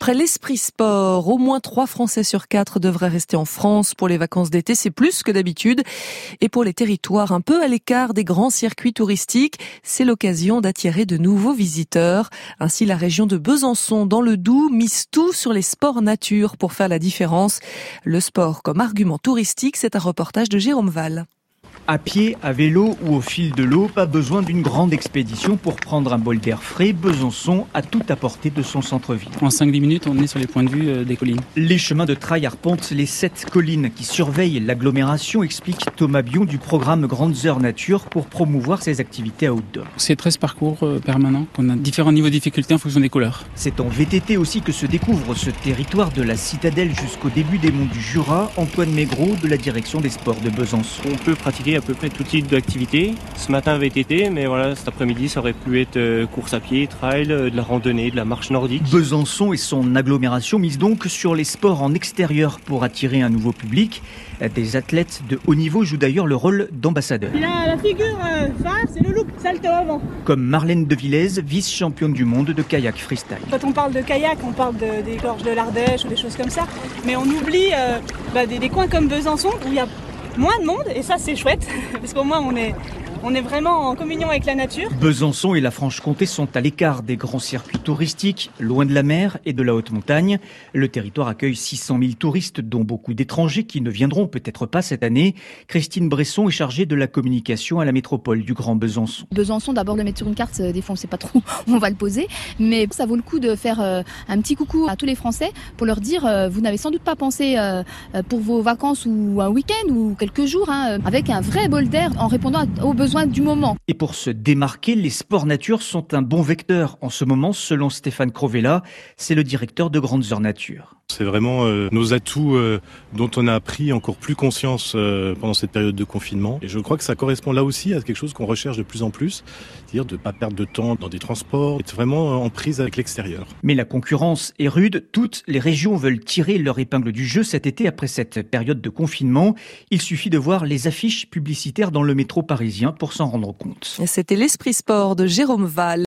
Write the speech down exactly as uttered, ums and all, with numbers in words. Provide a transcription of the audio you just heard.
Après l'esprit sport, au moins trois Français sur quatre devraient rester en France pour les vacances d'été. C'est plus que d'habitude. Et pour les territoires un peu à l'écart des grands circuits touristiques, c'est l'occasion d'attirer de nouveaux visiteurs. Ainsi, la région de Besançon, dans le Doubs, mise tout sur les sports nature pour faire la différence. Le sport comme argument touristique, c'est un reportage de Jérôme Val. À pied, à vélo ou au fil de l'eau, pas besoin d'une grande expédition pour prendre un bol d'air frais. Besançon a tout à portée de son centre-ville. En cinq dix minutes, on est sur les points de vue des collines. Les chemins de trail arpentent les sept collines qui surveillent l'agglomération, explique Thomas Bion du programme Grandes Heures Nature pour promouvoir ses activités outdoor. C'est treize parcours permanents. On a différents niveaux de difficulté en fonction des couleurs. C'est en V T T aussi que se découvre ce territoire de la citadelle jusqu'au début des monts du Jura. Antoine Maigreau de la direction des sports de Besançon. On peut pratiquer à peu près tout type d'activité. Ce matin V T T, mais voilà, cet après-midi ça aurait pu être euh, course à pied, trail, euh, de la randonnée, de la marche nordique. Besançon et son agglomération misent donc sur les sports en extérieur pour attirer un nouveau public. Des athlètes de haut niveau jouent d'ailleurs le rôle d'ambassadeurs. La, la figure euh, phare, c'est le loop, salto avant. Comme Marlène de Villez, vice-championne du monde de kayak freestyle. Quand on parle de kayak, on parle de, des gorges de l'Ardèche ou des choses comme ça, mais on oublie euh, bah, des, des coins comme Besançon où il y a moins de monde, et ça c'est chouette, parce qu'au moins on est, on est vraiment en communion avec la nature. Besançon et la Franche-Comté sont à l'écart des grands circuits touristiques, loin de la mer et de la haute montagne. Le territoire accueille six cent mille touristes, dont beaucoup d'étrangers qui ne viendront peut-être pas cette année. Christine Bresson est chargée de la communication à la métropole du Grand Besançon. Besançon, d'abord le mettre sur une carte, des fois on ne sait pas trop où on va le poser, mais ça vaut le coup de faire un petit coucou à tous les Français pour leur dire euh, vous n'avez sans doute pas pensé euh, pour vos vacances ou un week-end ou quelques jours, hein, avec un vrai bol d'air en répondant aux besoins du moment. Et pour se démarquer, les sports nature sont un bon vecteur en ce moment, selon Stéphane Crovella, c'est le directeur de Grandes Heures Nature. C'est vraiment euh, nos atouts euh, dont on a pris encore plus conscience euh, pendant cette période de confinement. Et je crois que ça correspond là aussi à quelque chose qu'on recherche de plus en plus, c'est-à-dire de ne pas perdre de temps dans des transports, être vraiment en prise avec l'extérieur. Mais la concurrence est rude. Toutes les régions veulent tirer leur épingle du jeu cet été après cette période de confinement. Il suffit de voir les affiches publicitaires dans le métro parisien pour s'en rendre compte. C'était l'esprit sport de Jérôme Val.